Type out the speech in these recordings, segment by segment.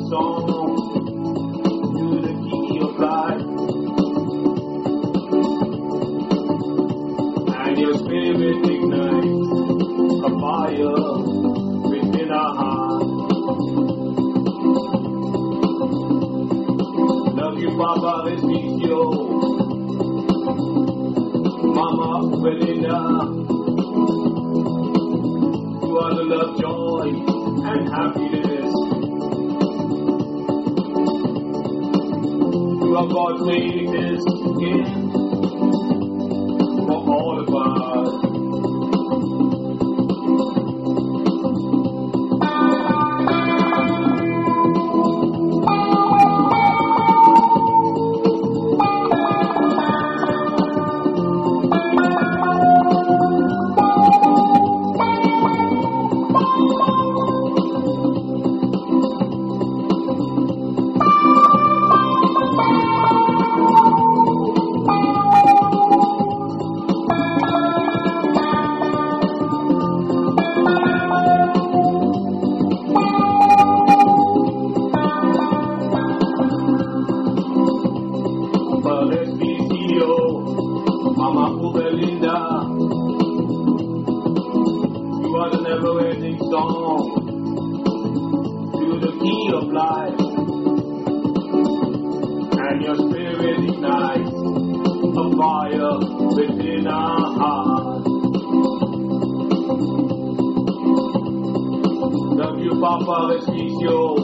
song to the key of life, and your spirit ignites a fire within our heart. Love you, Papa Resmicio, Mama Belinda. You are the love, joy, and happiness. You are God's greatest gift for all of us. Mama Belinda, you are the never-ending song to the key of life, and your spirit ignites a fire within our hearts. Love you, Papa Resmicio,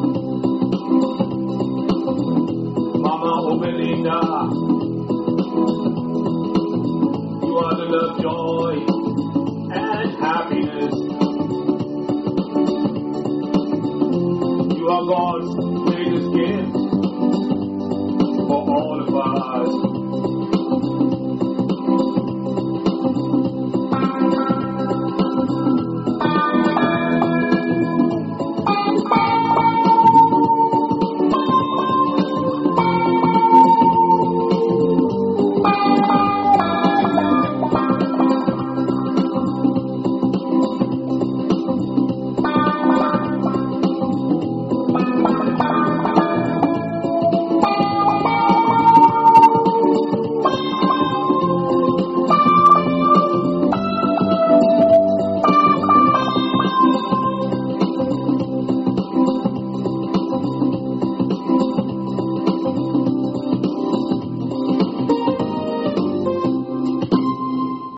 Mama Belinda. You are the love, joy, and happiness. You are God's greatest gift for all of us.